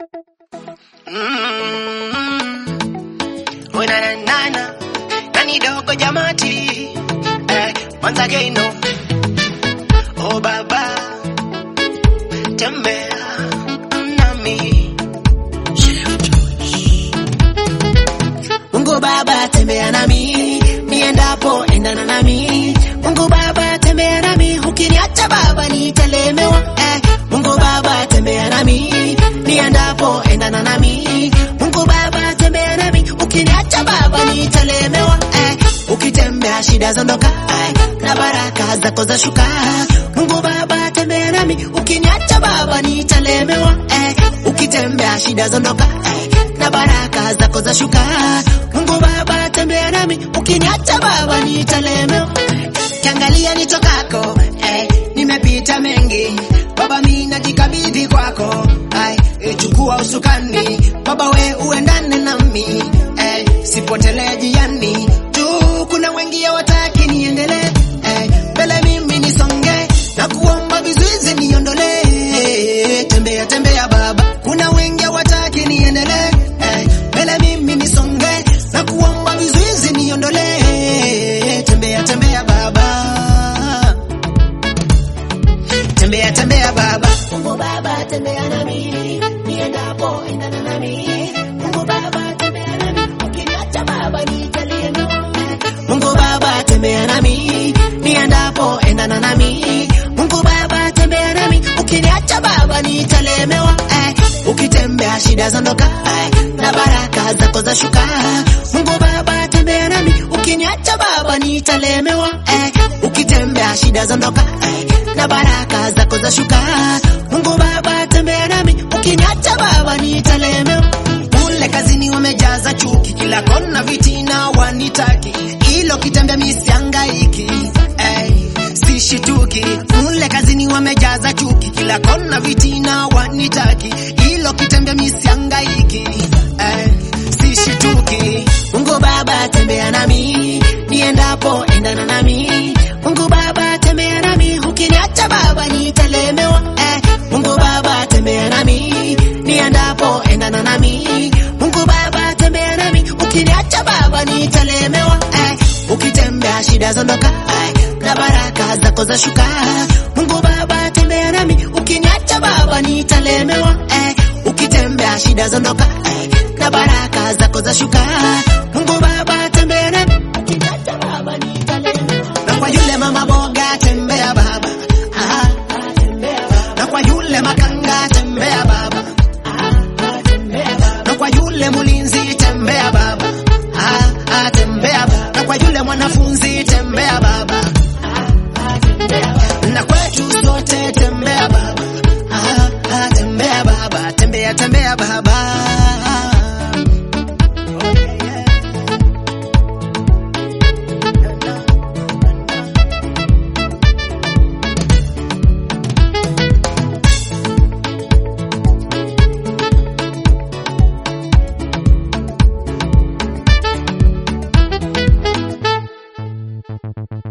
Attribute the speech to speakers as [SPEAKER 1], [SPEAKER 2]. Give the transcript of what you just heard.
[SPEAKER 1] Nani dogo jamati, once again no. Oh baba, tembea nami. Mungu baba tembea nami, niendapo endana nami. Mungu baba tembea nami, ukiniacha baba nitalemewa. Mungu baba tembea nami, niendapo endana nami. Mungu baba tembea nami, ukiniacha baba nitalemewa. Ukitembea shida zondoka, na baraka zako zashuka. Mungu baba tembea nami, ukiniacha baba nitalemewa. Ukitembea shida zondoka, na baraka zako zashuka. Mungu baba tembea nami, ukiniacha baba nitalemewa. Kiangalia nitokako, nimepita mengi. Baba mimi najikabidhi kwako, chukua usukani. Baba we uendane nami, sipotelee jiani. Kuna wengi hawataki niendelee, mbele mimi nisonge, na kuomba vizuizi niondolee. Tembea tembea baba, kuna wengi hawataki niendelee, mbele mimi nisonge, na kuomba vizuizi niondolee. Tembea tembea baba, tembea tembea baba. Mungu baba tembea nami, niendapo endana nami. Mungu baba tembea nami, ukiniacha baba nitalemewa. Mungu baba tembea nami, niendapo endana nami. Mungu baba tembea nami, ukiniacha baba nitalemewa. Ukitembea shida zondoka, na baraka zako zashuka. Mungu baba tembea nami, ukiniacha baba nitalemewa. Ukitembea shida zondoka, na baraka zako zashuka. Mungu baba tembea nami, ukiniacha baba nitalemewa. Kule kazini wamejaza chuki, kila kona vitina wanitaki. Ilo kitembea misiangaiki, sishituki. Kule kazini wamejaza chuki, kila kona vitina wanitaki. Ilo kitembea misiangaiki, sishituki. Mungu baba tembea nami, niendapo endana nami. Mungu baba tembea nami, ukiniacha baba nitalemewa. Mungu baba tembea nami, niendapo endana nami. Mungu baba tembea nami, ukiniacha baba nitalemewa. Ukitembea shida zondoka, na baraka zako zashuka. Mungu baba tembea nami, ukiniacha baba nitalemewa. Ukitembea shida zondoka, na baraka zako zashuka.